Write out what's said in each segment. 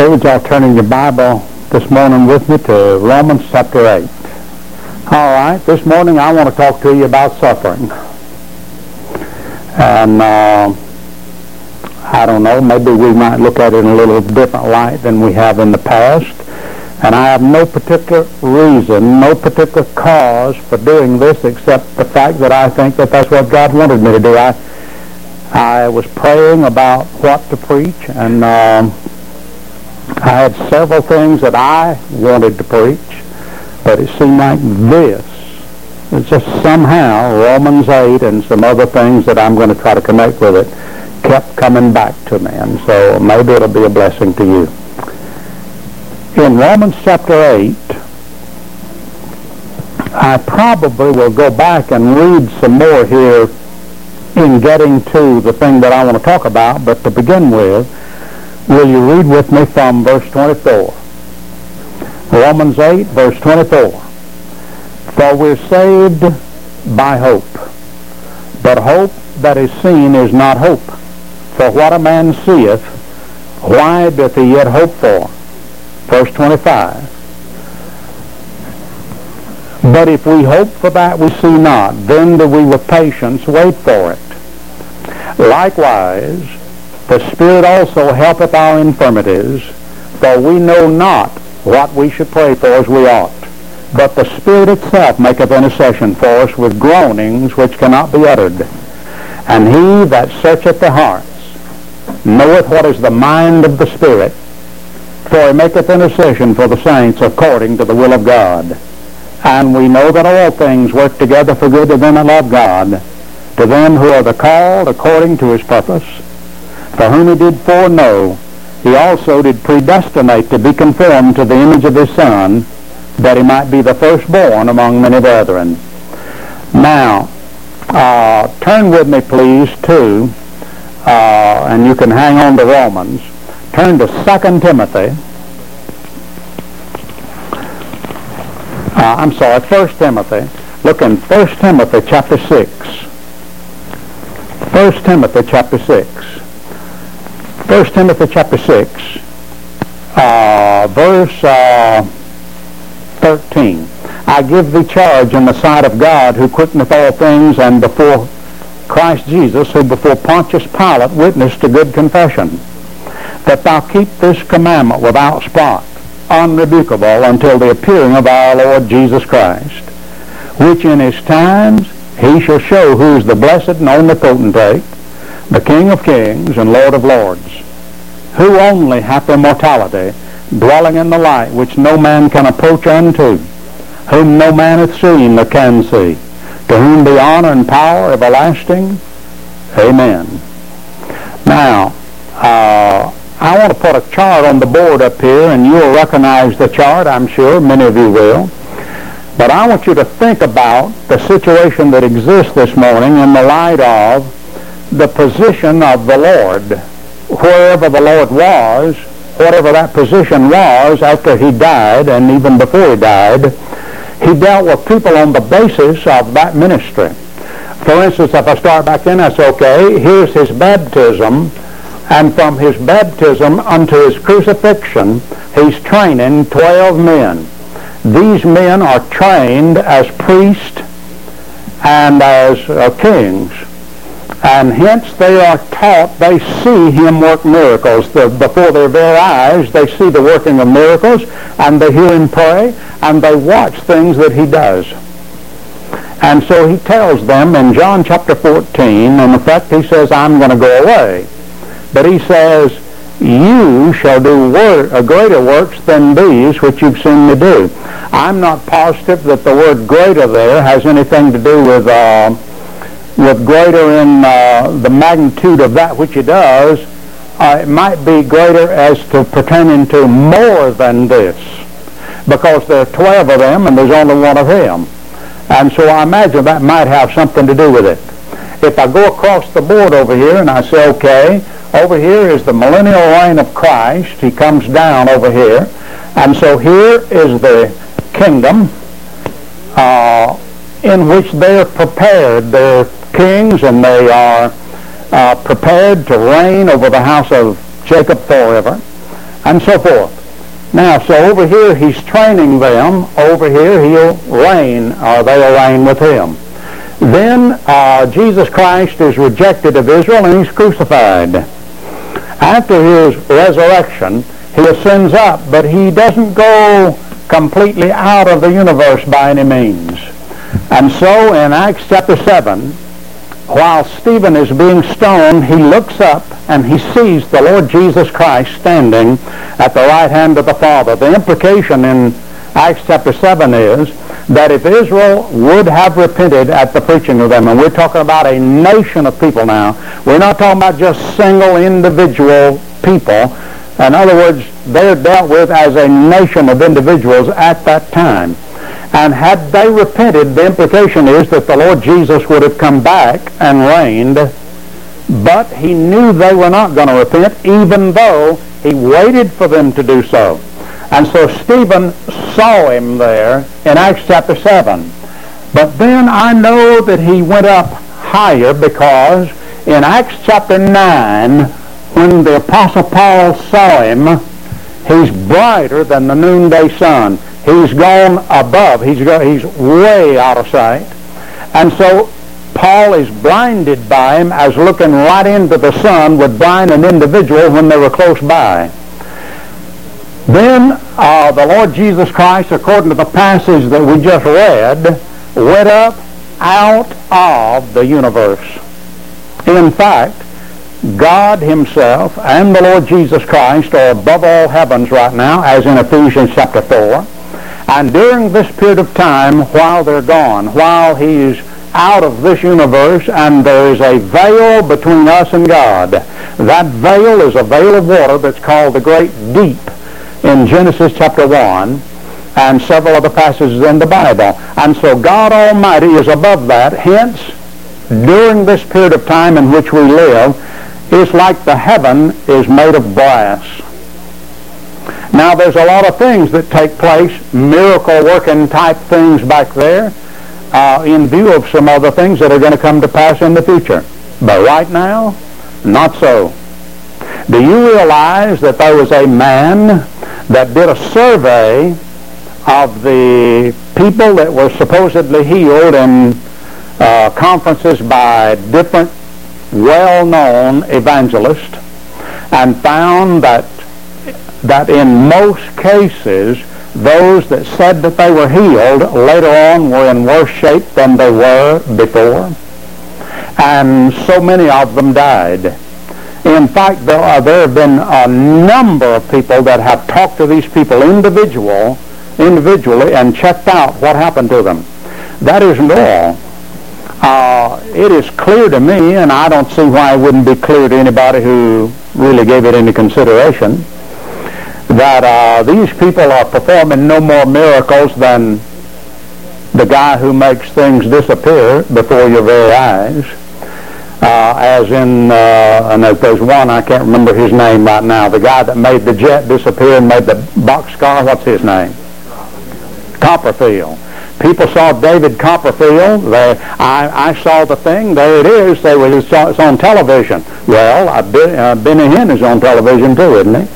Okay, would y'all turn in your Bible this morning with me to Romans chapter 8. All right, this morning I want to talk to you about suffering. And I don't know, maybe we might look at it in a little different light than we have in the past. And I have no particular reason, no particular cause for doing this except the fact that I think that that's what God wanted me to do. I was praying about what to preach, and I had several things that I wanted to preach, but it seemed like it's just somehow Romans 8 and some other things that I'm going to try to connect with it kept coming back to me, and so maybe it'll be a blessing to you. In Romans chapter 8, I probably will go back and read some more here in getting to the thing that I want to talk about, but to begin with, will you read with me from verse 24? Romans 8, verse 24. For we're saved by hope, but hope that is seen is not hope. For what a man seeth, why doth he yet hope for? Verse 25. But if we hope for that we see not, then do we with patience wait for it. Likewise, the Spirit also helpeth our infirmities, for we know not what we should pray for as we ought. But the Spirit itself maketh intercession for us with groanings which cannot be uttered. And he that searcheth the hearts knoweth what is the mind of the Spirit, for he maketh intercession for the saints according to the will of God. And we know that all things work together for good to them that love God, to them who are the called according to his purpose. For whom he did foreknow, he also did predestinate to be conformed to the image of his Son, that he might be the firstborn among many brethren. Now, turn with me, please, to, and you can hang on to Romans, turn to 2 Timothy. 1 Timothy. Look in 1 Timothy chapter 6. 1 Timothy chapter 6. 1 Timothy chapter 6, verse 13. I give thee charge in the sight of God, who quickeneth all things, and before Christ Jesus, who before Pontius Pilate witnessed to good confession, that thou keep this commandment without spot, unrebukable, until the appearing of our Lord Jesus Christ, which in his times he shall show who is the blessed and only potentate, the King of kings and Lord of lords, who only hath immortality, dwelling in the light which no man can approach unto, whom no man hath seen nor can see, to whom be honor and power everlasting. Amen. Now, I want to put a chart on the board up here, and you'll recognize the chart, I'm sure. Many of you will. But I want you to think about the situation that exists this morning in the light of the position of the Lord. Wherever the Lord was, whatever that position was after he died and even before he died, he dealt with people on the basis of that ministry. For instance, if I start back in, I say, okay, here's his baptism, and from his baptism unto his crucifixion, he's training 12 men. These men are trained as priests and as kings. And hence they are taught, they see him work miracles. Before their very eyes, they see the working of miracles, and they hear him pray, and they watch things that he does. And so he tells them in John chapter 14, in effect, he says, I'm going to go away. But he says, you shall do greater works than these which you've seen me do. I'm not positive that the word greater there has anything to do with greater in the magnitude of that which he does. It might be greater as to pertaining to more than this, because there are 12 of them and there's only one of him. And so I imagine that might have something to do with it. If I go across the board over here and I say, okay, over here is the millennial reign of Christ. He comes down over here. And so here is the kingdom in which they are prepared. They're kings, and they are prepared to reign over the house of Jacob forever. and so forth. Now, so over here he's training them. Over here he'll reign, or they'll reign with him. Then Jesus Christ is rejected of Israel and he's crucified. After his resurrection, he ascends up, but he doesn't go completely out of the universe by any means. And so in Acts chapter 7, while Stephen is being stoned, he looks up and he sees the Lord Jesus Christ standing at the right hand of the Father. The implication in Acts chapter 7 is that if Israel would have repented at the preaching of them, and we're talking about a nation of people now, we're not talking about just single individual people. In other words, they're dealt with as a nation of individuals at that time. And had they repented, the implication is that the Lord Jesus would have come back and reigned, but he knew they were not going to repent, even though he waited for them to do so. And so Stephen saw him there in Acts chapter 7. But then I know that he went up higher, because in Acts chapter 9, when the Apostle Paul saw him, he's brighter than the noonday sun. He's gone above. He's way out of sight. And so Paul is blinded by him, as looking right into the sun would blind an individual when they were close by. Then the Lord Jesus Christ, according to the passage that we just read, went up out of the universe. In fact, God himself and the Lord Jesus Christ are above all heavens right now, as in Ephesians chapter 4. And during this period of time, while they're gone, while he's out of this universe and there is a veil between us and God, that veil is a veil of water that's called the Great Deep in Genesis chapter 1 and several other passages in the Bible. And so God Almighty is above that. Hence, during this period of time in which we live, it's like the heaven is made of brass. Now, there's a lot of things that take place, miracle-working type things back there, in view of some other things that are going to come to pass in the future. But right now, not so. Do you realize that there was a man that did a survey of the people that were supposedly healed in conferences by different well-known evangelists, and found that in most cases those that said that they were healed later on were in worse shape than they were before, and so many of them died. In fact, there have been a number of people that have talked to these people individually and checked out what happened to them. That isn't all. It is clear to me, and I don't see why it wouldn't be clear to anybody who really gave it any consideration, that these people are performing no more miracles than the guy who makes things disappear before your very eyes. As in, and there's one, I can't remember his name right now, the guy that made the jet disappear and made the boxcar, what's his name? Copperfield. People saw David Copperfield. I saw the thing. There it is. It's on television. Well, Benny Hinn is on television too, isn't he?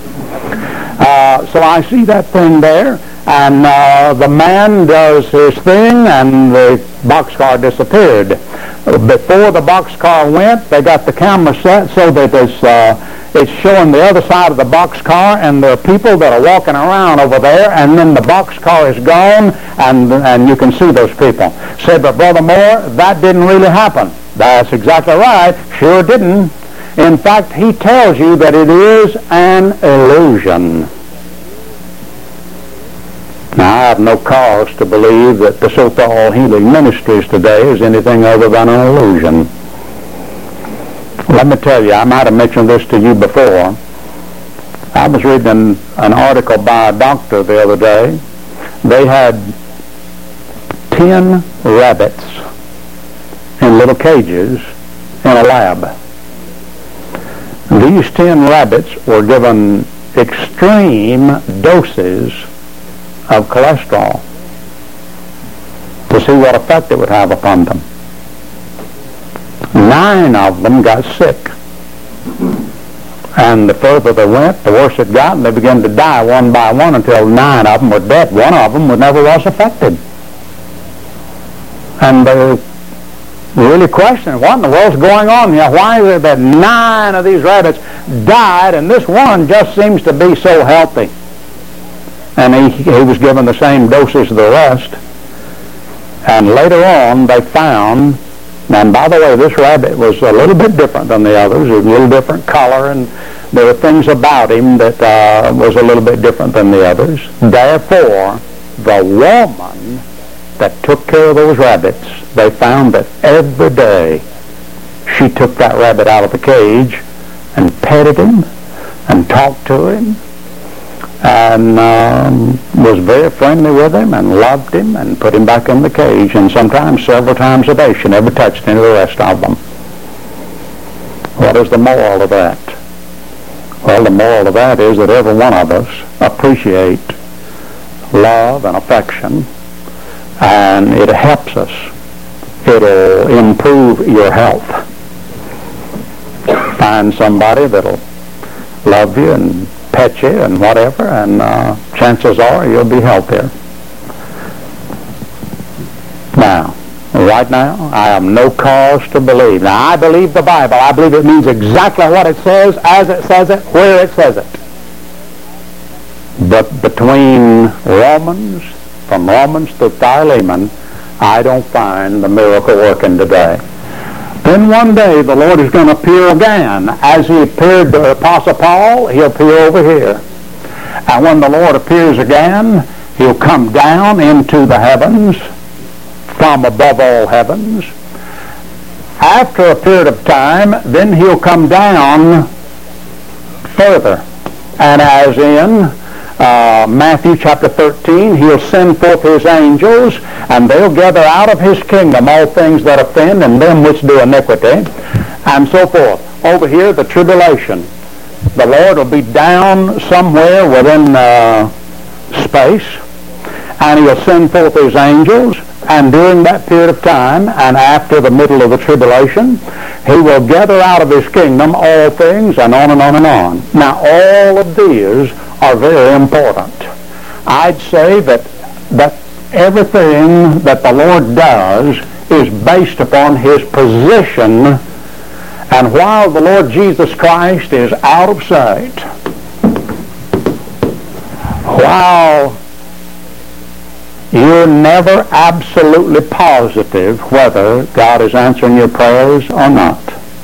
So I see that thing there, and the man does his thing, and the boxcar disappeared. Before the boxcar went, they got the camera set so that it's showing the other side of the boxcar, and there are people that are walking around over there, and then the boxcar is gone, and you can see those people. Said, but Brother Moore, that didn't really happen. That's exactly right. Sure didn't. In fact, he tells you that it is an illusion. Now, I have no cause to believe that the so-called healing ministries today is anything other than an illusion. Let me tell you, I might have mentioned this to you before. I was reading an article by a doctor the other day. They had 10 rabbits in little cages in a lab. These 10 rabbits were given extreme doses of cholesterol to see what effect it would have upon them. 9 of them got sick. And the further they went, the worse it got, and they began to die one by one until 9 of them were dead. One of them never was affected. And they were really questioning, what in the world's going on here? Why is it that 9 of these rabbits died and this one just seems to be so healthy? And he was given the same doses as the rest. And later on they found, and by the way, this rabbit was a little bit different than the others. It was a little different color, and there were things about him that was a little bit different than the others. Therefore, the woman that took care of those rabbits, they found that every day she took that rabbit out of the cage and petted him and talked to him and was very friendly with him and loved him and put him back in the cage, and sometimes several times a day. She never touched any of the rest of them. What is the moral of that? Well, the moral of that is that every one of us appreciate love and affection, and it helps us. It'll improve your health. Find somebody that'll love you and pet you and whatever, and chances are you'll be healthier. Now, right now, I have no cause to believe. Now, I believe the Bible. I believe it means exactly what it says, as it says it, where it says it. But between from Romans to Philemon, I don't find the miracle working today. Then one day the Lord is going to appear again. As he appeared to Apostle Paul, he'll appear over here. And when the Lord appears again, he'll come down into the heavens, from above all heavens. After a period of time, then he'll come down further. And as in Matthew chapter 13, he'll send forth his angels, and they'll gather out of his kingdom all things that offend and them which do iniquity, and so forth. Over here, the tribulation. The Lord will be down somewhere within space, and he'll send forth his angels, and during that period of time, and after the middle of the tribulation, he will gather out of his kingdom all things, and on and on and on. Now, all of these are very important. I'd say that everything that the Lord does is based upon his position, and while the Lord Jesus Christ is out of sight, while you're never absolutely positive whether God is answering your prayers or not,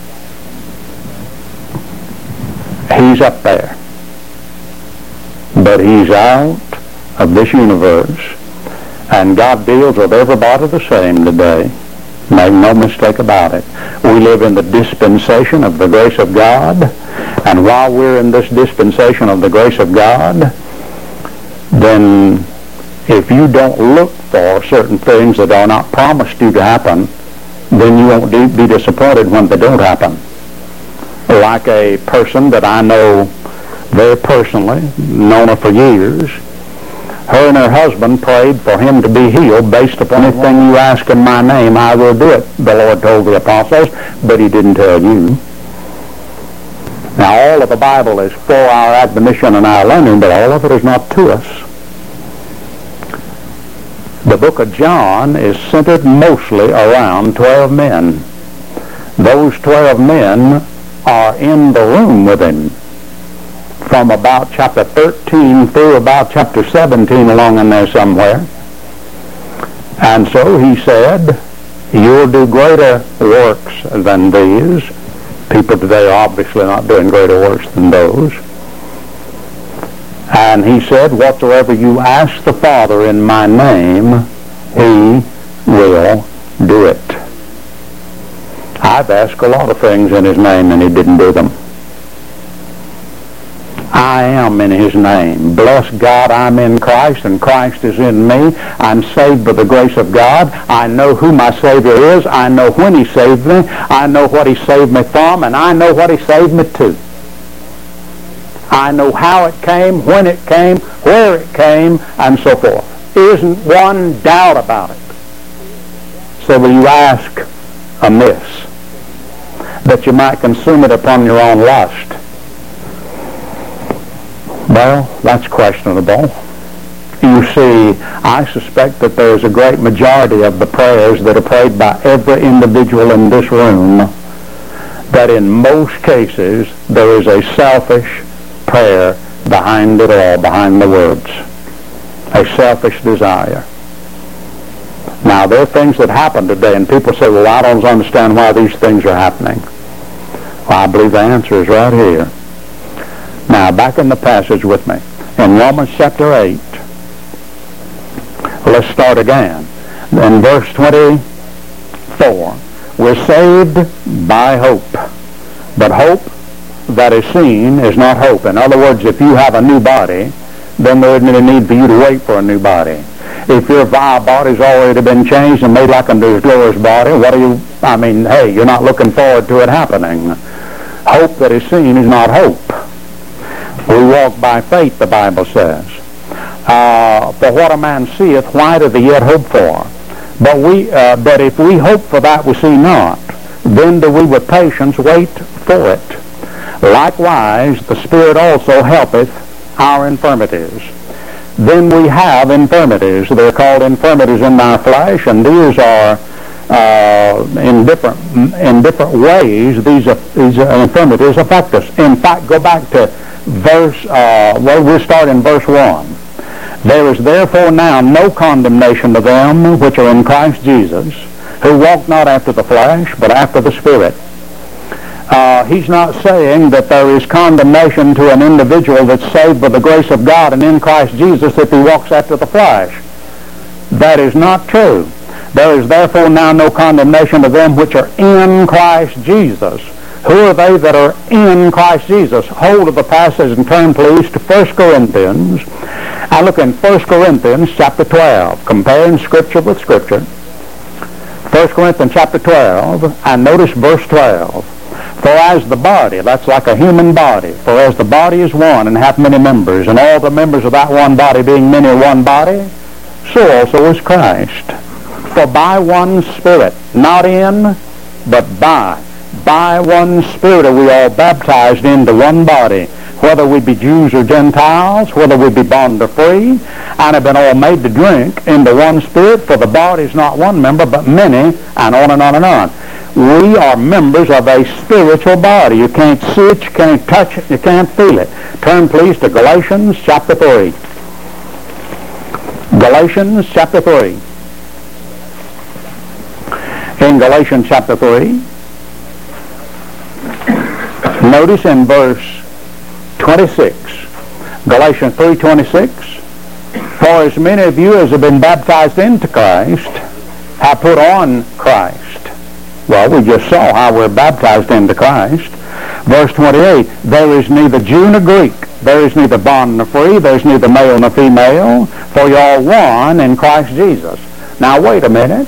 he's up there. But he's out of this universe, and God deals with everybody the same today. Make no mistake about it. We live in the dispensation of the grace of God, and while we're in this dispensation of the grace of God, then if you don't look for certain things that are not promised you to happen, then you won't be disappointed when they don't happen. Like a person that I know very personally, known her for years. Her and her husband prayed for him to be healed based upon anything you ask in my name, I will do it, the Lord told the apostles, but he didn't tell you. Now, all of the Bible is for our admonition and our learning, but all of it is not to us. The book of John is centered mostly around 12 men. Those 12 men are in the room with him from about chapter 13 through about chapter 17, along in there somewhere. And so he said, you'll do greater works than these. People today are obviously not doing greater works than those. And he said, whatsoever you ask the Father in my name, he will do it. I've asked a lot of things in his name and he didn't do them. I am in his name. Bless God, I'm in Christ and Christ is in me. I'm saved by the grace of God. I know who my Savior is. I know when he saved me. I know what he saved me from, and I know what he saved me to. I know how it came, when it came, where it came, and so forth. There isn't one doubt about it. So will you ask amiss, that you might consume it upon your own lust? Well, that's questionable. You see, I suspect that there is a great majority of the prayers that are prayed by every individual in this room, that in most cases there is a selfish prayer behind it all, behind the words. A selfish desire. Now, there are things that happen today, and people say, well, I don't understand why these things are happening. Well, I believe the answer is right here. Now, back in the passage with me. In Romans chapter 8, let's start again. In verse 24, we're saved by hope. But hope that is seen is not hope. In other words, if you have a new body, then there isn't any need for you to wait for a new body. If your vile body's already been changed and made like unto his glorious body, hey, you're not looking forward to it happening. Hope that is seen is not hope. We walk by faith, the Bible says. For what a man seeth, why doth he yet hope for? But if we hope for that we see not, then do we with patience wait for it. Likewise, the Spirit also helpeth our infirmities. Then we have infirmities. They're called infirmities in our flesh, and these are in different ways. These infirmities affect us. In fact, go back to we'll start in verse 1. There is therefore now no condemnation to them which are in Christ Jesus, who walk not after the flesh, but after the Spirit. He's not saying that there is condemnation to an individual that's saved by the grace of God and in Christ Jesus if he walks after the flesh. That is not true. There is therefore now no condemnation to them which are in Christ Jesus. Who are they that are in Christ Jesus? Hold of the passage and turn, please, to 1 Corinthians. And look in 1 Corinthians chapter 12, comparing Scripture with Scripture. 1 Corinthians chapter 12, and notice verse 12. For as the body, that's like a human body, for as the body is one and hath many members, and all the members of that one body being many are one body, so also is Christ. For by one Spirit, not in, but by one Spirit are we all baptized into one body, whether we be Jews or Gentiles, whether we be bond or free, and have been all made to drink into one Spirit, for the body is not one member, but many, and on and on and on. We are members of a spiritual body. You can't see it, you can't touch it, you can't feel it. Turn, please, to Galatians chapter 3. Galatians chapter 3. In Galatians chapter 3, notice in verse 26, Galatians 3:26, for as many of you as have been baptized into Christ have put on Christ. Well, we just saw how we're baptized into Christ. Verse 28, there is neither Jew nor Greek, there is neither bond nor free, there is neither male nor female, for you're all one in Christ Jesus. Now, wait a minute.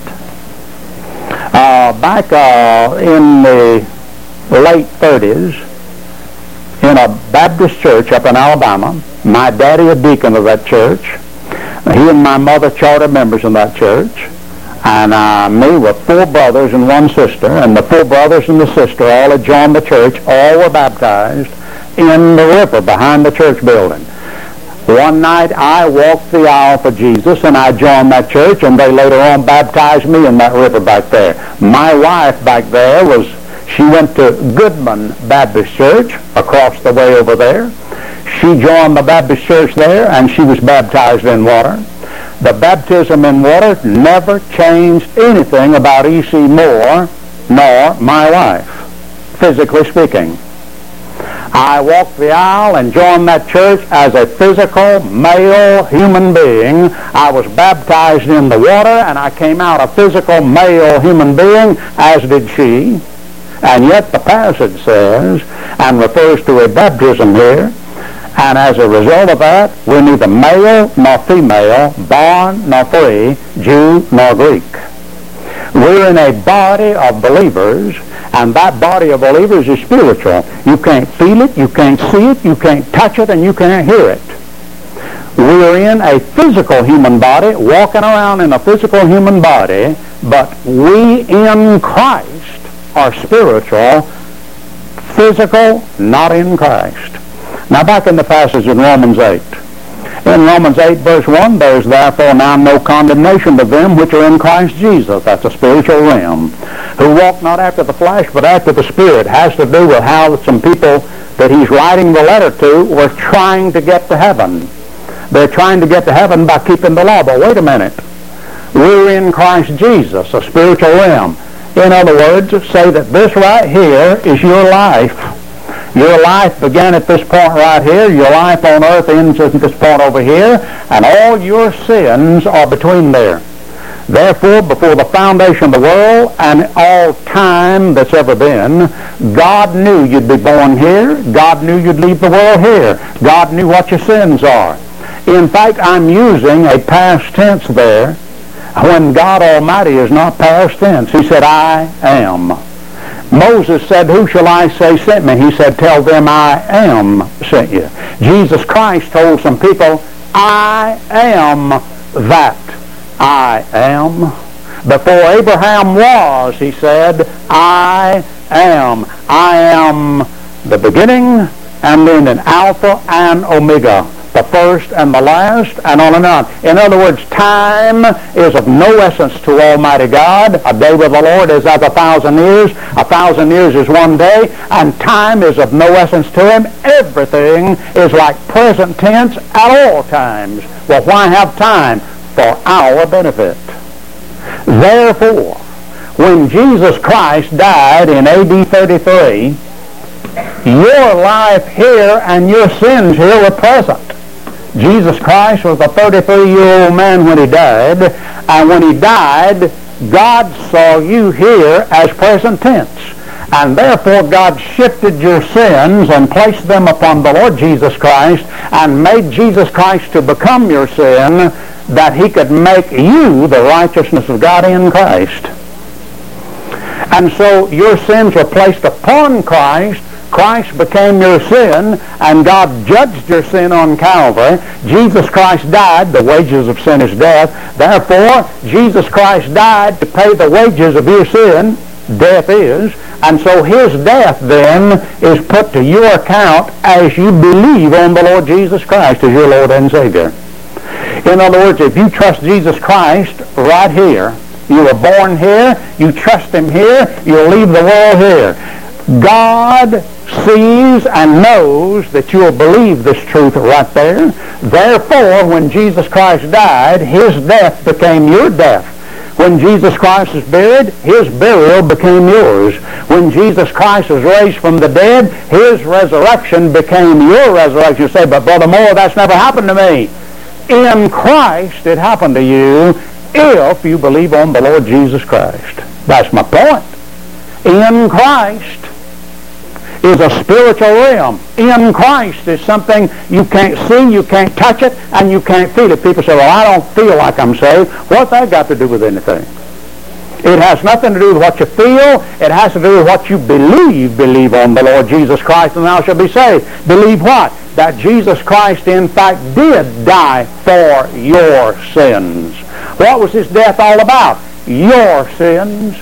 Back in the late 30s, in a Baptist church up in Alabama, my daddy a deacon of that church, he and my mother charter members in that church, and me with 4 brothers and 1 sister, and the 4 brothers and the sister all had joined the church, all were baptized in the river behind the church building. One night I walked the aisle for Jesus, and I joined that church, and they later on baptized me in that river back there. My wife back there she went to Goodman Baptist Church across the way over there. She joined the Baptist church there, and she was baptized in water. The baptism in water never changed anything about E.C. Moore nor my wife, physically speaking. I walked the aisle and joined that church as a physical, male human being. I was baptized in the water, and I came out a physical, male human being, as did she. And yet the passage says, and refers to a baptism here, and as a result of that, we're neither male nor female, bond nor free, Jew nor Greek. We're in a body of believers, and that body of believers is spiritual. You can't feel it, you can't see it, you can't touch it, and you can't hear it. We're in a physical human body, walking around in a physical human body, but we in Christ are spiritual, physical, not in Christ. Now back in the passage in Romans 8. In Romans 8 verse 1, there is therefore now no condemnation to them which are in Christ Jesus. That's a spiritual realm. Who walk not after the flesh, but after the Spirit. Has to do with how some people that he's writing the letter to were trying to get to heaven. They're trying to get to heaven by keeping the law. But wait a minute. We're in Christ Jesus, a spiritual realm. In other words, say that this right here is your life. Your life began at this point right here. Your life on earth ends at this point over here. And all your sins are between there. Therefore, before the foundation of the world and all time that's ever been, God knew you'd be born here. God knew you'd leave the world here. God knew what your sins are. In fact, I'm using a past tense there when God Almighty is not past tense. He said, I am. Moses said, who shall I say sent me? He said, tell them I am sent you. Jesus Christ told some people, I am that I am. Before Abraham was, he said, I am. I am the beginning and then an Alpha and Omega, the first and the last, and on and on. In other words, time is of no essence to Almighty God. A day with the Lord is as 1,000 years. 1,000 years is one day, and time is of no essence to him. Everything is like present tense at all times. Well, why have time? For our benefit. Therefore, when Jesus Christ died in AD 33, your life here and your sins here were present. Jesus Christ was a 33-year-old man when he died, and when he died, God saw you here as present tense. And therefore God shifted your sins and placed them upon the Lord Jesus Christ and made Jesus Christ to become your sin, that he could make you the righteousness of God in Christ. And so your sins were placed upon Christ. Christ became your sin, and God judged your sin on Calvary. Jesus Christ died. The wages of sin is death. Therefore, Jesus Christ died to pay the wages of your sin. Death is. And so his death then is put to your account as you believe on the Lord Jesus Christ as your Lord and Savior. In other words, if you trust Jesus Christ right here, you were born here, you trust him here, you'll leave the world here. God sees and knows that you'll believe this truth right there. Therefore, when Jesus Christ died, his death became your death. When Jesus Christ was buried, his burial became yours. When Jesus Christ was raised from the dead, his resurrection became your resurrection. You say, but Brother Moore, that's never happened to me. In Christ it happened to you if you believe on the Lord Jesus Christ. That's my point. In Christ is a spiritual realm. In Christ is something you can't see, you can't touch it, and you can't feel it. People say, well, I don't feel like I'm saved. What's that got to do with anything? It has nothing to do with what you feel. It has to do with what you believe. Believe on the Lord Jesus Christ and thou shalt be saved. Believe what? That Jesus Christ in fact did die for your sins. What was his death all about? Your sins.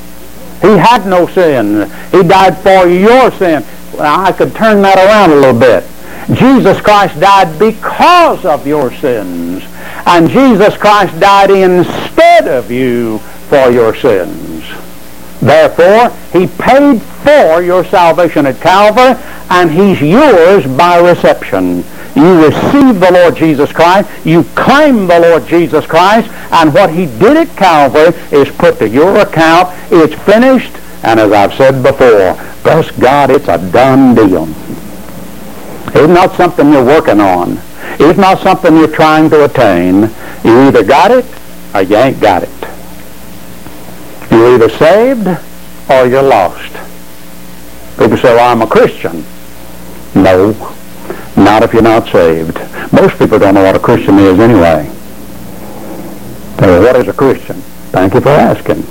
He had no sin. He died for your sin. Well, I could turn that around a little bit. Jesus Christ died because of your sins. And Jesus Christ died instead of you for your sins. Therefore, he paid for your salvation at Calvary, and he's yours by reception. You receive the Lord Jesus Christ, you claim the Lord Jesus Christ, and what he did at Calvary is put to your account. It's finished, and as I've said before, bless God, it's a done deal. It's not something you're working on. It's not something you're trying to attain. You either got it or you ain't got it. You're either saved or you're lost. People say, well, I'm a Christian. No, not if you're not saved. Most people don't know what a Christian is anyway. So what is a Christian? Thank you for asking.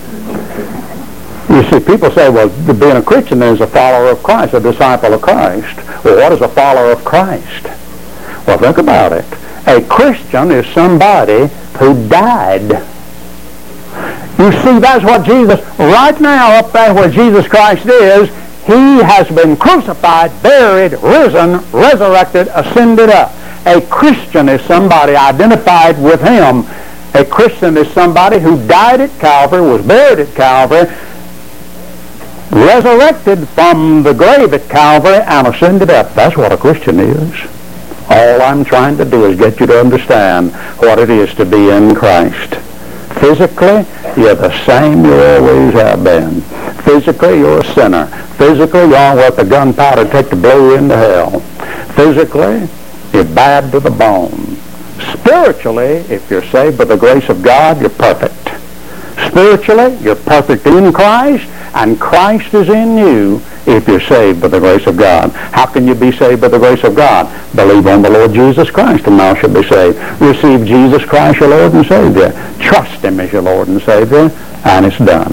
You see, people say, well, being a Christian is a follower of Christ, a disciple of Christ. Well, what is a follower of Christ? Well, think about it. A Christian is somebody who died. You see, that's what Jesus, right now up there where Jesus Christ is, He has been crucified, buried, risen, resurrected, ascended up. A Christian is somebody identified with him. A Christian is somebody who died at Calvary, was buried at Calvary, resurrected from the grave at Calvary, and ascended up. That's what a Christian is. All I'm trying to do is get you to understand what it is to be in Christ. Physically, you're the same you always have been. Physically, you're a sinner. Physically, you are what the gunpowder take to blow you into hell. Physically, you're bad to the bone. Spiritually, if you're saved by the grace of God, you're perfect. Spiritually, you're perfect in Christ, and Christ is in you if you're saved by the grace of God. How can you be saved by the grace of God? Believe on the Lord Jesus Christ, and thou shalt be saved. Receive Jesus Christ, your Lord and Savior. Trust him as your Lord and Savior, and it's done.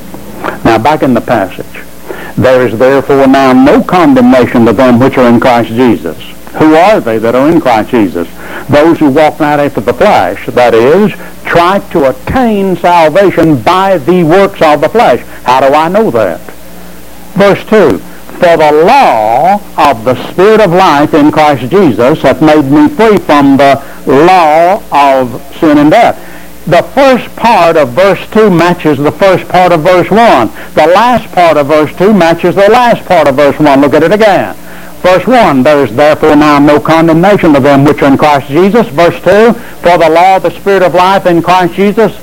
Now, back in the passage. There is therefore now no condemnation to them which are in Christ Jesus. Who are they that are in Christ Jesus? Those who walk not after the flesh, that is, try to attain salvation by the works of the flesh. How do I know that? Verse 2, for the law of the Spirit of life in Christ Jesus hath made me free from the law of sin and death. The first part of verse 2 matches the first part of verse 1. The last part of verse 2 matches the last part of verse 1. Look at it again. Verse 1, there is therefore now no condemnation to them which are in Christ Jesus. Verse 2, for the law of the Spirit of life in Christ Jesus.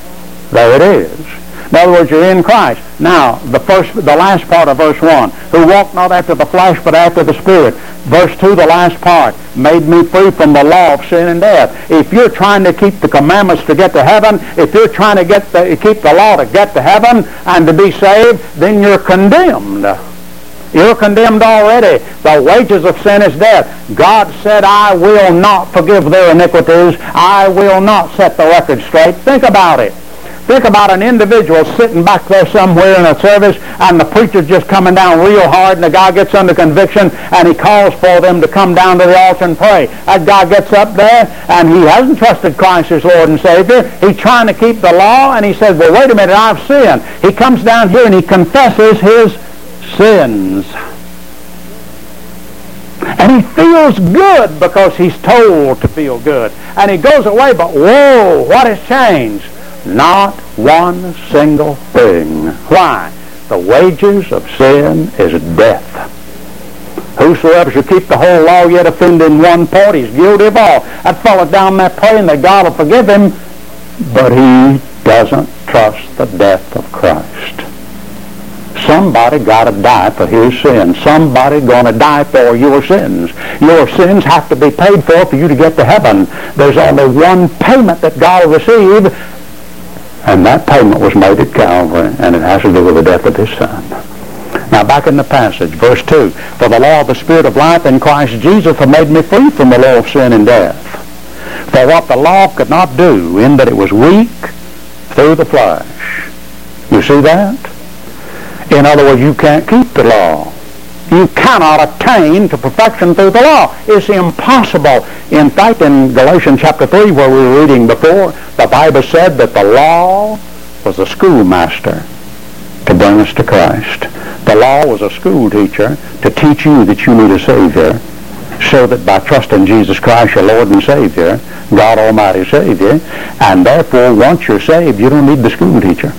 There it is. In other words, you're in Christ. Now, the last part of verse 1, who walk not after the flesh, but after the Spirit. Verse 2, the last part, made me free from the law of sin and death. If you're trying to keep the commandments to get to heaven, if you're trying to keep the law to get to heaven and to be saved, then you're condemned. You're condemned already. The wages of sin is death. God said, I will not forgive their iniquities. I will not set the record straight. Think about it. Think about an individual sitting back there somewhere in a service, and the preacher's just coming down real hard, and the guy gets under conviction, and he calls for them to come down to the altar and pray. That guy gets up there, and he hasn't trusted Christ as Lord and Savior. He's trying to keep the law, and he says, well, wait a minute, I've sinned. He comes down here, and he confesses his sins. And he feels good because he's told to feel good. And he goes away, but whoa, what has changed? Not one single thing. Why? The wages of sin is death. Whosoever shall keep the whole law yet offend in one part, he's guilty of all. That fellow down there praying that God will forgive him, but he doesn't trust the death of Christ. Somebody got to die for his sins. Somebody going to die for your sins. Your sins have to be paid for you to get to heaven. There's only one payment that God will receive, and that payment was made at Calvary, and it has to do with the death of his Son. Now back in the passage, verse 2, for the law of the Spirit of life in Christ Jesus hath made me free from the law of sin and death. For what the law could not do, in that it was weak through the flesh. You see that? In other words, you can't keep the law. You cannot attain to perfection through the law. It's impossible. In fact, in Galatians chapter 3, where we were reading before, the Bible said that the law was a schoolmaster to bring us to Christ. The law was a school teacher to teach you that you need a Savior, so that by trusting Jesus Christ, your Lord and Savior, God Almighty Savior, and therefore once you're saved, you don't need the school teacher.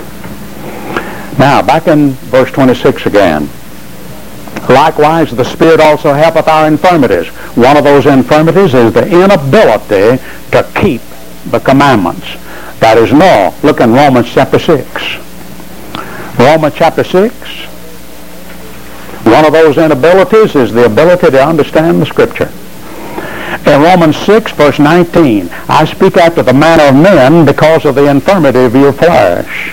Now, back in verse 26 again. Likewise, the Spirit also helpeth our infirmities. One of those infirmities is the inability to keep the commandments. That is law. Look in Romans chapter 6. Romans chapter 6. One of those inabilities is the ability to understand the Scripture. In Romans 6, verse 19, I speak after the manner of men because of the infirmity of your flesh.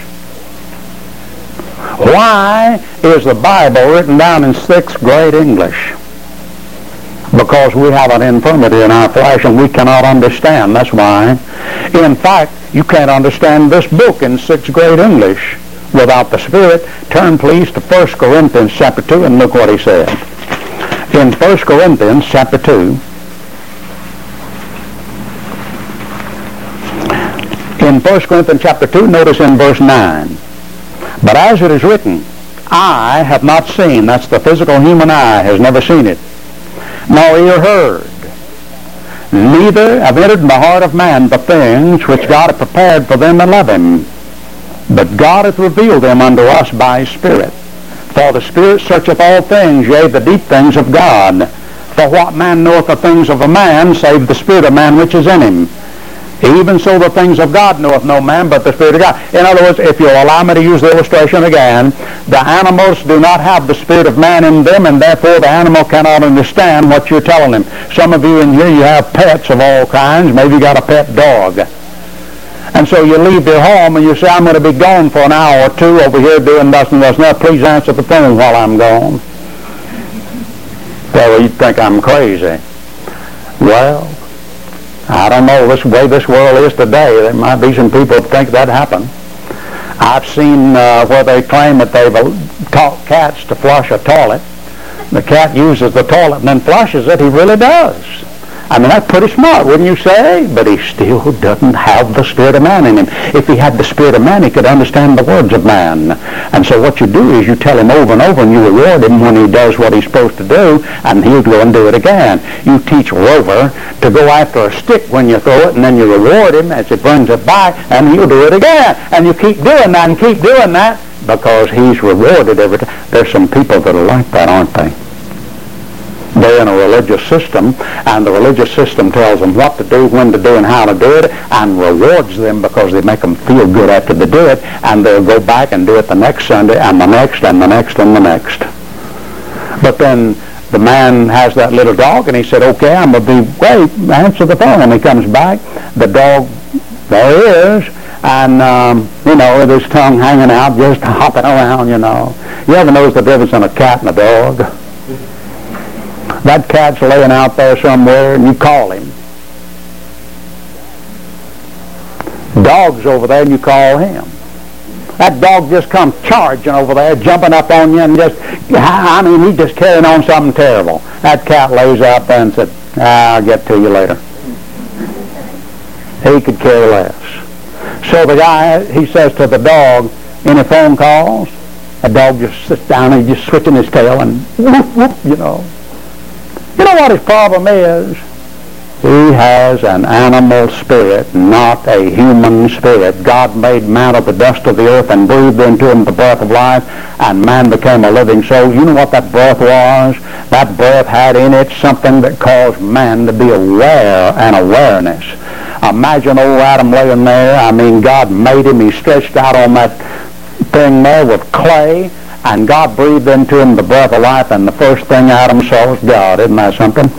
Why is the Bible written down in 6th grade English? Because we have an infirmity in our flesh and we cannot understand. That's why. In fact, you can't understand this book in 6th grade English without the Spirit. Turn please to 1 Corinthians chapter 2 and look what he said. In 1 Corinthians chapter 2, in 1 Corinthians chapter 2, notice in verse 9, but as it is written, eye hath not seen, that's the physical human eye, has never seen it, nor ear heard, neither have entered in the heart of man the things which God hath prepared for them that love him. But God hath revealed them unto us by his Spirit. For the Spirit searcheth all things, yea, the deep things of God. For what man knoweth the things of a man, save the spirit of man which is in him? Even so the things of God knoweth no man, but the Spirit of God. In other words, if you'll allow me to use the illustration again, the animals do not have the spirit of man in them, and therefore the animal cannot understand what you're telling them. Some of you in here, you have pets of all kinds. Maybe you got a pet dog. And so you leave your home and you say, I'm going to be gone for an hour or two over here doing this and this. Now, please answer the phone while I'm gone. Well, you think I'm crazy. Well, I don't know, this way this world is today, there might be some people that think that happened. I've seen where they claim that they've taught cats to flush a toilet. The cat uses the toilet and then flushes it. He really does. I mean, that's pretty smart, wouldn't you say? But he still doesn't have the spirit of man in him. If he had the spirit of man, he could understand the words of man. And so what you do is you tell him over and over, and you reward him when he does what he's supposed to do, and he'll go and do it again. You teach Rover to go after a stick when you throw it, and then you reward him as he brings it back, and he'll do it again. And you keep doing that and keep doing that because he's rewarded every time. There's some people that are like that, aren't they? They're in a religious system, and the religious system tells them what to do, when to do, and how to do it, and rewards them because they make them feel good after they do it, and they'll go back and do it the next Sunday, and the next, and the next, and the next. But then the man has that little dog, and he said, okay, I'm going to be great, answer the phone. When he comes back, the dog, there he is, and, with his tongue hanging out, just hopping around, You ever notice the difference in a cat and a dog? That cat's laying out there somewhere, and you call him. Dog's over there, and you call him. That dog just comes charging over there, jumping up on you, and he's just carrying on something terrible. That cat lays out there and said, I'll get to you later. He could care less. So the guy, he says to the dog, any phone calls? The dog just sits down and he's just switching his tail and whoop, whoop, You know what his problem is? He has an animal spirit, not a human spirit. God made man of the dust of the earth and breathed into him the breath of life, and man became a living soul. You know what that breath was? That breath had in it something that caused man to be aware and awareness. Imagine old Adam laying there. God made him. He stretched out on that thing there with clay, and God breathed into him the breath of life, and the first thing Adam saw was God. Isn't that something?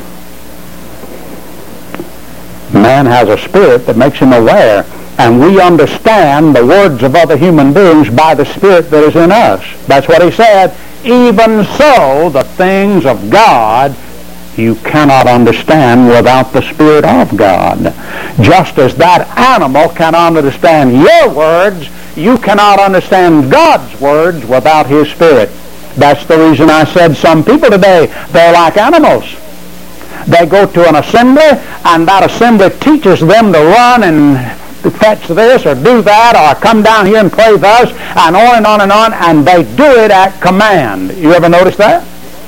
Man has a spirit that makes him aware, and we understand the words of other human beings by the spirit that is in us. That's what he said. Even so, the things of God you cannot understand without the Spirit of God. Just as that animal cannot understand your words, you cannot understand God's words without his Spirit. That's the reason I said some people today, they're like animals. They go to an assembly, and that assembly teaches them to run and fetch this or do that or come down here and pray thus, and on, and they do it at command. You ever notice that?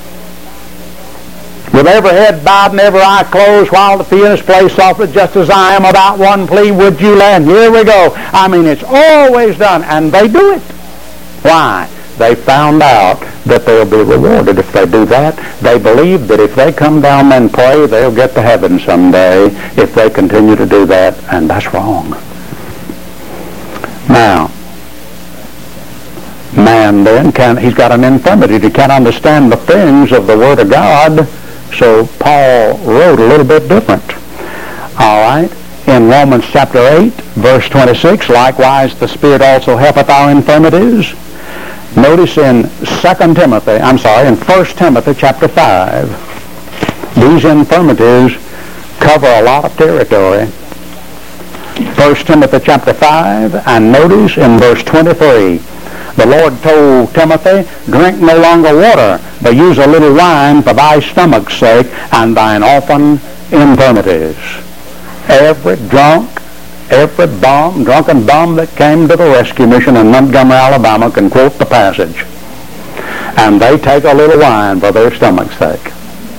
With every head bowed and every eye closed, while the pianist plays softly, just as I am, without one plea would you land. Here we go. It's always done, and they do it. Why? They found out that they'll be rewarded if they do that. They believe that if they come down and pray, they'll get to heaven someday if they continue to do that, and that's wrong. Now, man then, he's got an infirmity. He can't understand the things of the Word of God, so Paul wrote a little bit different. All right? In Romans chapter 8, verse 26, likewise the Spirit also helpeth our infirmities. Notice in 1 Timothy chapter 5, these infirmities cover a lot of territory. 1 Timothy chapter 5, and notice in verse 23, the Lord told Timothy, drink no longer water, but use a little wine for thy stomach's sake and thine often infirmities. Every drunken bum that came to the rescue mission in Montgomery, Alabama can quote the passage. and they take a little wine for their stomach's sake.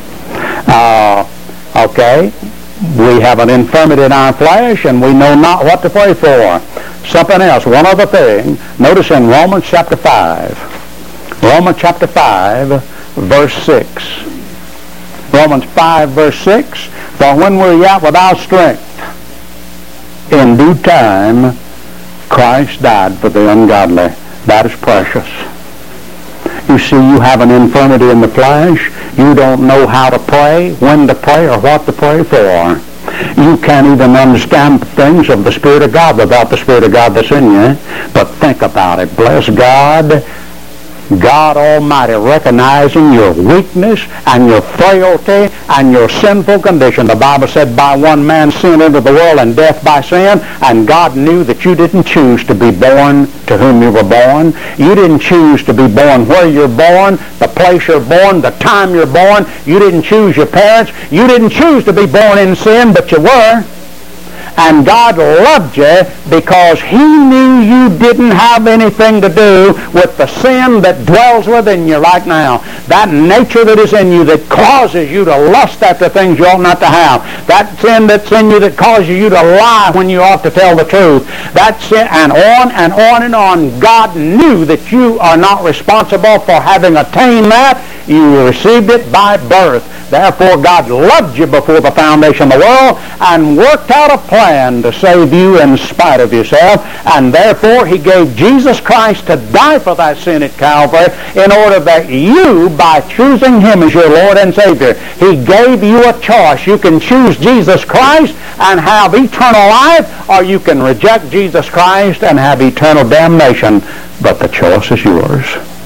Okay, we have an infirmity in our flesh, and we know not what to pray for. Something else, one other thing. Notice in Romans chapter 5. Romans chapter 5, verse 6. Romans 5, verse 6. For when we're yet without strength, in due time, Christ died for the ungodly. That is precious. You see, you have an infirmity in the flesh. You don't know how to pray, when to pray, or what to pray for. You can't even understand the things of the Spirit of God without the Spirit of God that's in you. But think about it. Bless God. God Almighty recognizing your weakness and your frailty and your sinful condition. The Bible said, by one man sin into the world and death by sin, and God knew that you didn't choose to be born to whom you were born. You didn't choose to be born where you're born, the place you're born, the time you're born. You didn't choose your parents. You didn't choose to be born in sin, but you were. And God loved you because He knew you didn't have anything to do with the sin that dwells within you right now. That nature that is in you that causes you to lust after things you ought not to have. That sin that's in you that causes you to lie when you ought to tell the truth. That sin, and on and on and on. God knew that you are not responsible for having attained that. You received it by birth. Therefore, God loved you before the foundation of the world and worked out a plan to save you in spite of yourself. And therefore, He gave Jesus Christ to die for that sin at Calvary in order that you, by choosing Him as your Lord and Savior, He gave you a choice. You can choose Jesus Christ and have eternal life, or you can reject Jesus Christ and have eternal damnation. But the choice is yours.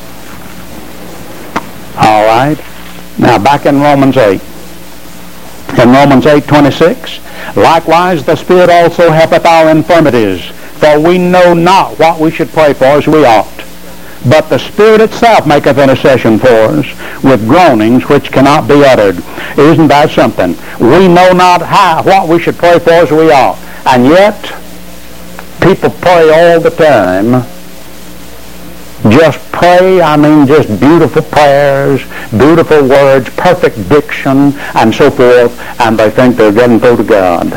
All right. Now back in Romans 8. In Romans 8:26, likewise the Spirit also helpeth our infirmities, for we know not what we should pray for as we ought. But the Spirit itself maketh intercession for us with groanings which cannot be uttered. Isn't that something? We know not what we should pray for as we ought. And yet, people pray all the time. Just pray, just beautiful prayers, beautiful words, perfect diction, and so forth, and they think they're getting through to God.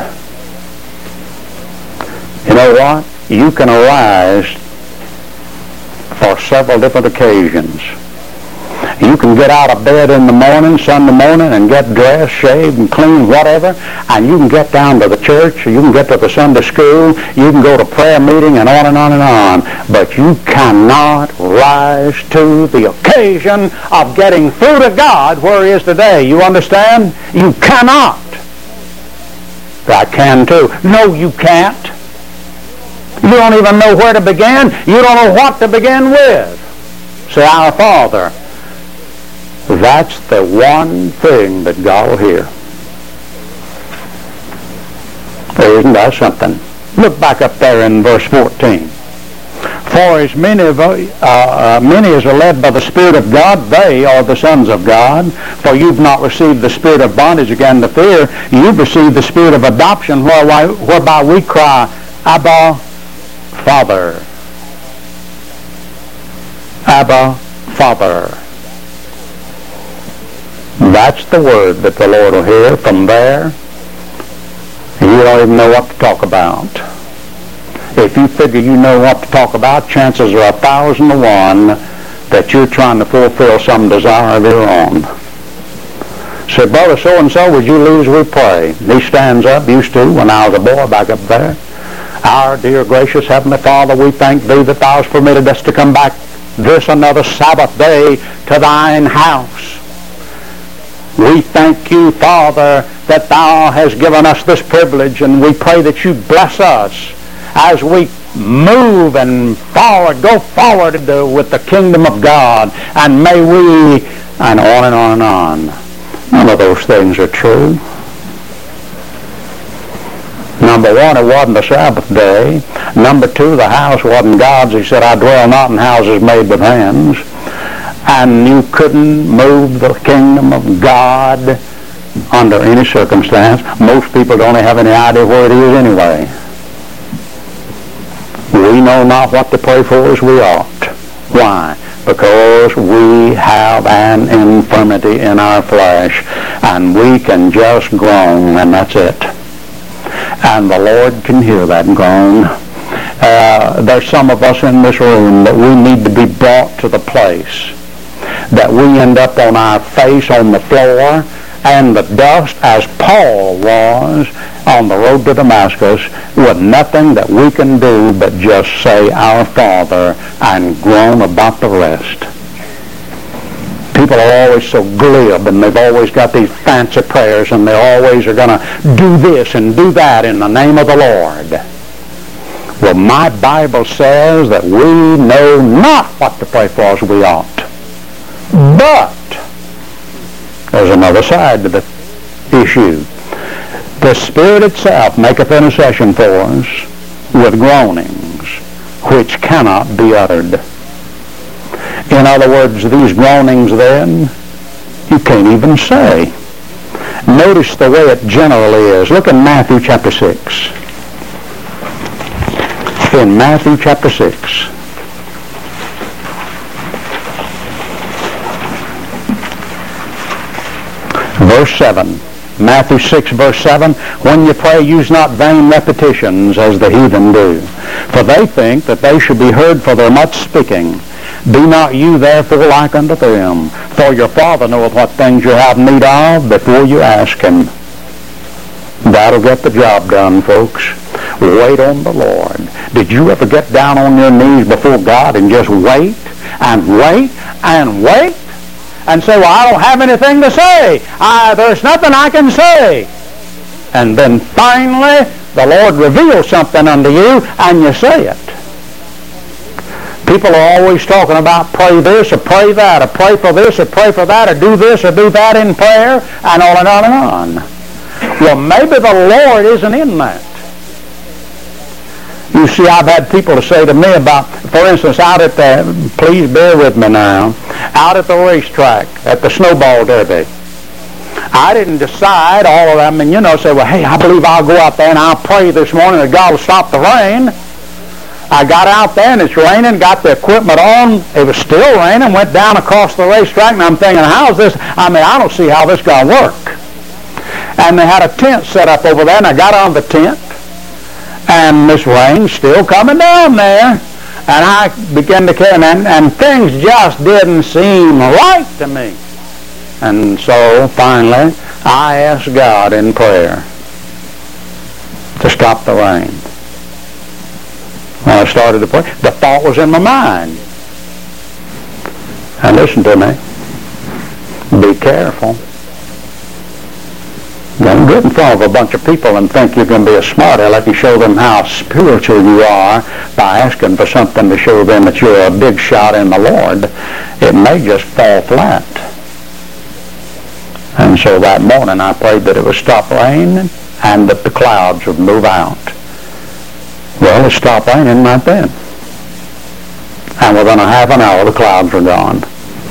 You know what? You can arise for several different occasions. You can get out of bed in the morning, Sunday morning, and get dressed, shaved, and clean, whatever, and you can get down to the church, or you can get to the Sunday school, you can go to prayer meeting, and on and on and on. But you cannot rise to the occasion of getting through to God where He is today. You understand? You cannot. I can too. No, you can't. You don't even know where to begin. You don't know what to begin with. Say, Our Father. That's the one thing that God will hear. Isn't that something? Look back up there in verse 14. For as many as are led by the Spirit of God, they are the sons of God. For you've not received the spirit of bondage again to fear. You've received the spirit of adoption, whereby we cry, Abba, Father. Abba, Father. That's the word that the Lord will hear from there. You don't even know what to talk about. If you figure you know what to talk about, chances are 1,000 to 1 that you're trying to fulfill some desire of your own. Say, Brother so-and-so, would you leave as we pray? He stands up, used to when I was a boy back up there. Our dear gracious Heavenly Father, we thank Thee that Thou hast permitted us to come back this another Sabbath day to Thine house. We thank You, Father, that Thou hast given us this privilege, and we pray that You bless us as we move and go forward with the kingdom of God, and may we, and on and on and on. None of those things are true. Number one, it wasn't a Sabbath day. Number two, the house wasn't God's. He said, I dwell not in houses made with hands. And you couldn't move the kingdom of God under any circumstance. Most people don't have any idea where it is anyway. We know not what to pray for as we ought. Why? because we have an infirmity in our flesh, and we can just groan, and that's it. And the Lord can hear that groan. There's some of us in this room that we need to be brought to the place that we end up on our face on the floor and the dust, as Paul was on the road to Damascus, with nothing that we can do but just say, Our Father, and groan about the rest. People are always so glib, and they've always got these fancy prayers, and they always are going to do this and do that in the name of the Lord. Well, my Bible says that we know not what to pray for as we ought. But there's another side to the issue. The Spirit itself maketh intercession for us with groanings which cannot be uttered. In other words, these groanings then, you can't even say. Notice the way it generally is. Look in Matthew chapter 6. In Matthew chapter 6. Verse 7. Matthew 6, verse 7, When you pray, use not vain repetitions as the heathen do, for they think that they should be heard for their much speaking. Be not you therefore like unto them, for your Father knoweth what things you have need of before you ask Him. That'll get the job done, folks. Wait on the Lord. Did you ever get down on your knees before God and just wait and wait and wait? And say, well, I don't have anything to say. There's nothing I can say. And then finally, the Lord reveals something unto you, and you say it. People are always talking about pray this, or pray that, or pray for this, or pray for that, or do this, or do that in prayer, and on and on and on. Well, maybe the Lord isn't in that. You see, I've had people to say to me about, for instance, out at the, please bear with me now, out at the racetrack, at the snowball derby. I didn't decide all of them, and say, well, hey, I believe I'll go out there and I'll pray this morning that God will stop the rain. I got out there and it's raining, got the equipment on. It was still raining, went down across the racetrack, and I'm thinking, how's this? I don't see how this is going to work. And they had a tent set up over there, and I got on the tent. And this rain's still coming down there. And I began to care, and things just didn't seem right to me. And so, finally, I asked God in prayer to stop the rain. When I started to pray, the thought was in my mind. And listen to me. Be careful. Don't get in front of a bunch of people and think you're going to be a smart aleck and show them how spiritual you are by asking for something to show them that you're a big shot in the Lord. It may just fall flat. And so that morning I prayed that it would stop raining and that the clouds would move out. Well, it stopped raining right then. And within a half an hour the clouds were gone.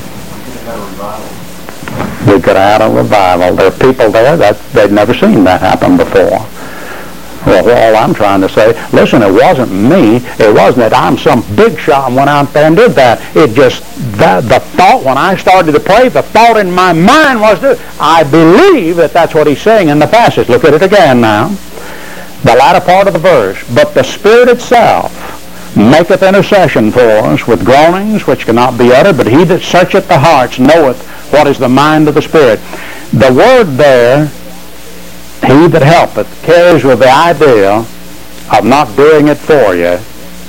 We could have had a revival. There are people there that they'd never seen that happen before. Well, all I'm trying to say, listen, it wasn't me. It wasn't that I'm some big shot and went out there and did that. It just, the thought, when I started to pray, the thought in my mind was, I believe that that's what he's saying in the passage. Look at it again now. The latter part of the verse. But the Spirit itself maketh intercession for us with groanings which cannot be uttered, but he that searcheth the hearts knoweth what is the mind of the Spirit. The word there, he that helpeth, carries with the idea of not doing it for you,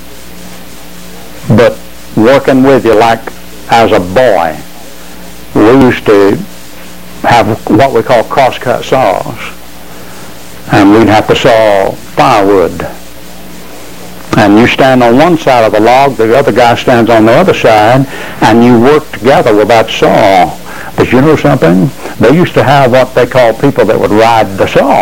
but working with you like as a boy. We used to have what we call crosscut saws, and we'd have to saw firewood. And you stand on one side of the log, the other guy stands on the other side, and you work together with that saw. But you know something? They used to have what they call people that would ride the saw.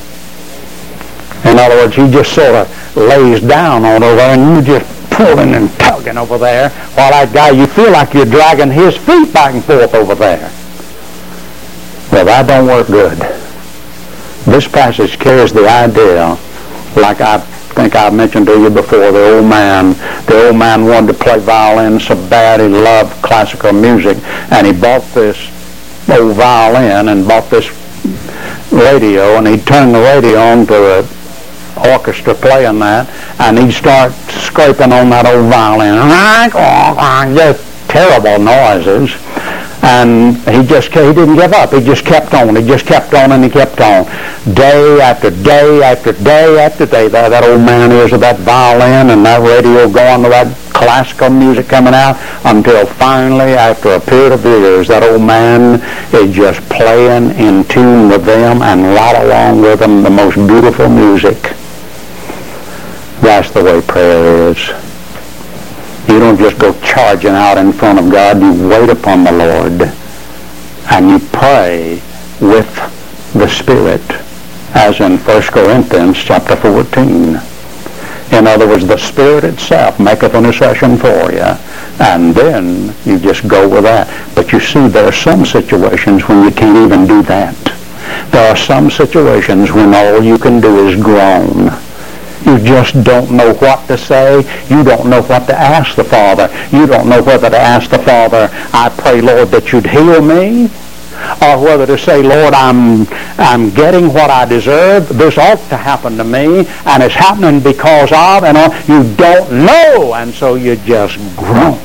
In other words, he just sort of lays down on over there, and you just pulling and tugging over there, while that guy, you feel like you're dragging his feet back and forth over there. Well, that don't work good. This passage carries the idea like I've think I mentioned to you before, the old man wanted to play violin so bad. He loved classical music, and he bought this old violin and bought this radio, and he'd turn the radio on to the orchestra playing that, and he'd start scraping on that old violin. Just terrible noises. And he didn't give up. He just kept on. He just kept on and he kept on. Day after day after day after day. That old man is with that violin and that radio going to that classical music coming out, until finally, after a period of years, that old man is just playing in tune with them and right along with them the most beautiful music. That's the way prayer is. You don't just go charging out in front of God. You wait upon the Lord and you pray with the Spirit, as in 1 Corinthians chapter 14. In other words, the Spirit itself maketh intercession for you, and then you just go with that. But you see, there are some situations when you can't even do that. There are some situations when all you can do is groan. You just don't know what to say. You don't know what to ask the Father. You don't know whether to ask the Father, I pray, Lord, that you'd heal me, or whether to say, Lord, I'm getting what I deserve. This ought to happen to me, and it's happening because of, and all. You don't know, and so you just groan.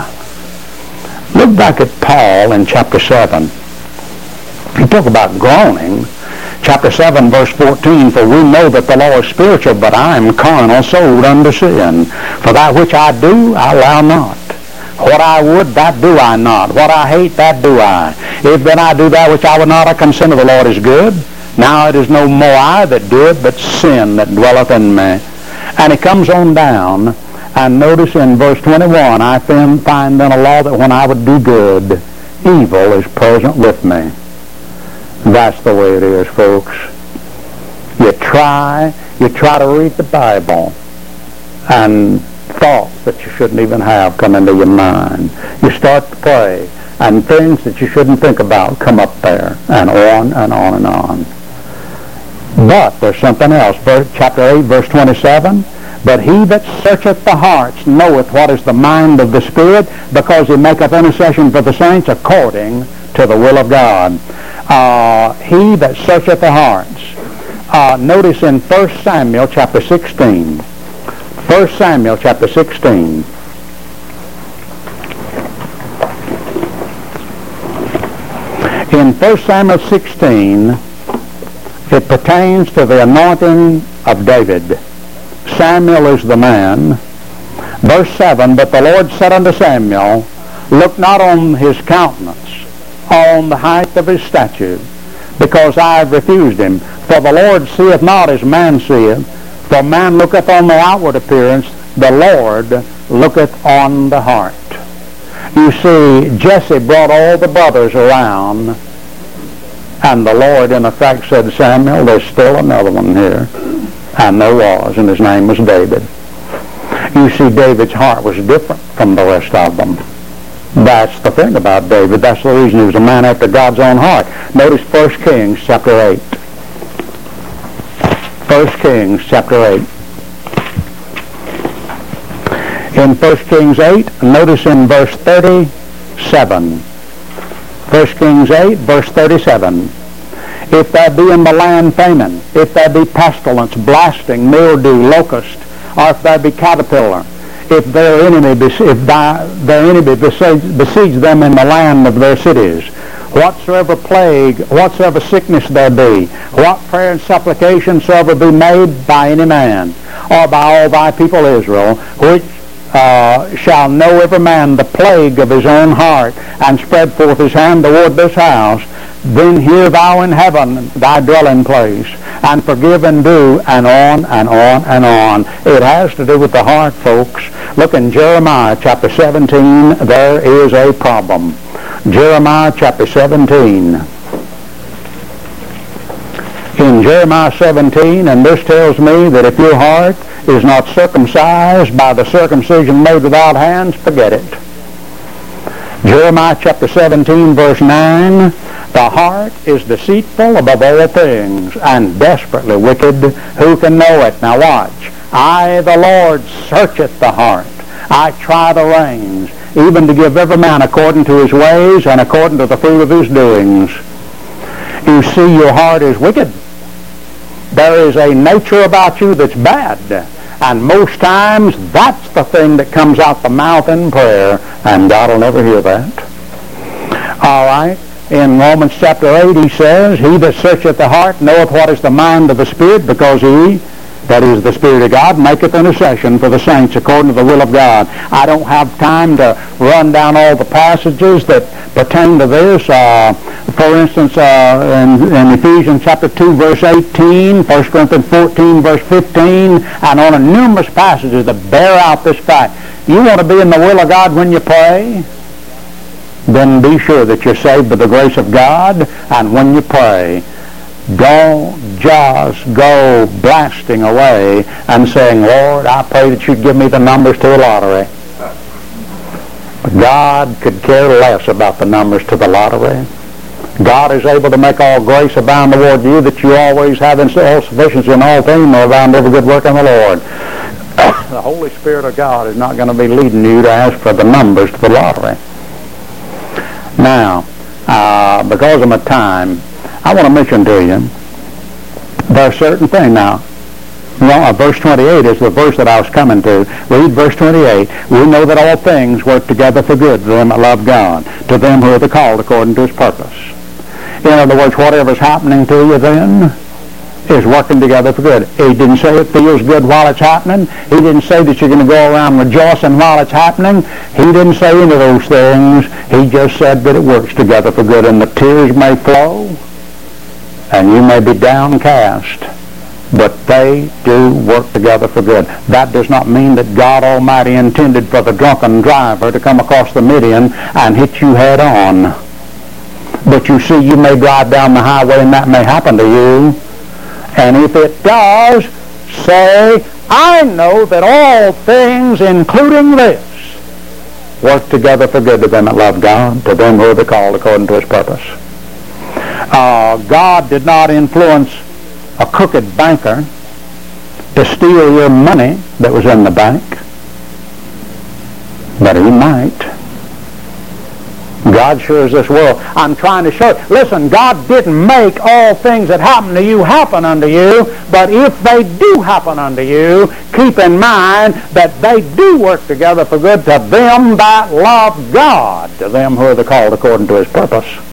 Look back at Paul in chapter 7. You talk about groaning. Chapter 7, verse 14, for we know that the law is spiritual, but I am carnal, sold unto sin. For that which I do, I allow not. What I would, that do I not. What I hate, that do I. If then I do that which I would not, I consent of the Lord is good. Now it is no more I that do it, but sin that dwelleth in me. And it comes on down, and notice in verse 21, I find then a law that when I would do good, evil is present with me. That's the way it is, folks. You try to read the Bible, and thoughts that you shouldn't even have come into your mind. You start to pray, and things that you shouldn't think about come up there, and on and on and on. But there's something else. Chapter 8, verse 27, but he that searcheth the hearts knoweth what is the mind of the Spirit, because he maketh intercession for the saints according to the will of God. He that searcheth the hearts. Notice in 1 Samuel chapter 16. 1 Samuel chapter 16. In 1 Samuel 16, it pertains to the anointing of David. Samuel is the man. Verse 7, but the Lord said unto Samuel, look not on his countenance, on the height of his stature, because I have refused him. For the Lord seeth not as man seeth, for man looketh on the outward appearance, the Lord looketh on the heart. You see, Jesse brought all the brothers around, and the Lord in effect said, Samuel, there's still another one here. And there was, and his name was David. You see, David's heart was different from the rest of them. That's the thing about David. That's the reason he was a man after God's own heart. Notice 1 Kings chapter 8. 1 Kings chapter 8. In 1 Kings 8, notice in verse 37. 1 Kings 8, verse 37. If there be in the land famine, if there be pestilence, blasting, mildew, locust, or if there be caterpillar, if their enemy besiege them in the land of their cities, whatsoever plague, whatsoever sickness there be, what prayer and supplication soever be made by any man, or by all thy people Israel, which shall know every man the plague of his own heart, and spread forth his hand toward this house, then hear thou in heaven thy dwelling place, and forgive and do, and on and on and on. It has to do with the heart, folks. Look in Jeremiah chapter 17, there is a problem. Jeremiah chapter 17. In Jeremiah 17, and this tells me that if your heart is not circumcised by the circumcision made without hands, forget it. Jeremiah chapter 17, verse 9, the heart is deceitful above all things, and desperately wicked. Who can know it? Now watch. I, the Lord, searcheth the heart. I try the reins, even to give every man according to his ways and according to the fruit of his doings. You see, your heart is wicked. There is a nature about you that's bad. And most times, that's the thing that comes out the mouth in prayer, and God will never hear that. All right. In Romans chapter 8, he says, He that searcheth the heart knoweth what is the mind of the Spirit, because He, that is the Spirit of God, maketh intercession for the saints according to the will of God. I don't have time to run down all the passages that pertain to this. For instance, in Ephesians chapter 2, verse 18, 1 Corinthians 14, verse 15, and on numerous passages that bear out this fact. You want to be in the will of God when you pray? Then be sure that you're saved by the grace of God, and when you pray, don't just go blasting away and saying, Lord, I pray that you'd give me the numbers to the lottery. God could care less about the numbers to the lottery. God is able to make all grace abound toward you, that you always have in all sufficiency in all things, nor abound every good work in the Lord. The Holy Spirit of God is not going to be leading you to ask for the numbers to the lottery. Now, because of my time, I want to mention to you, there are certain things now. Verse 28 is the verse that I was coming to. Read verse 28. We know that all things work together for good to them that love God, to them who are the called according to His purpose. In other words, whatever's happening to you then is working together for good. He didn't say it feels good while it's happening. He didn't say that you're going to go around rejoicing while it's happening. He didn't say any of those things. He just said that it works together for good, and the tears may flow, and you may be downcast, but they do work together for good. That does not mean that God Almighty intended for the drunken driver to come across the median and hit you head on. But you see, you may drive down the highway and that may happen to you. And if it does, say, I know that all things, including this, work together for good to them that love God, to them who are the called according to His purpose. God did not influence a crooked banker to steal your money that was in the bank, but He might. God sure is this world. I'm trying to show you. Listen, God didn't make all things that happen to you happen unto you, but if they do happen unto you, keep in mind that they do work together for good to them that love God, to them who are the called according to His purpose.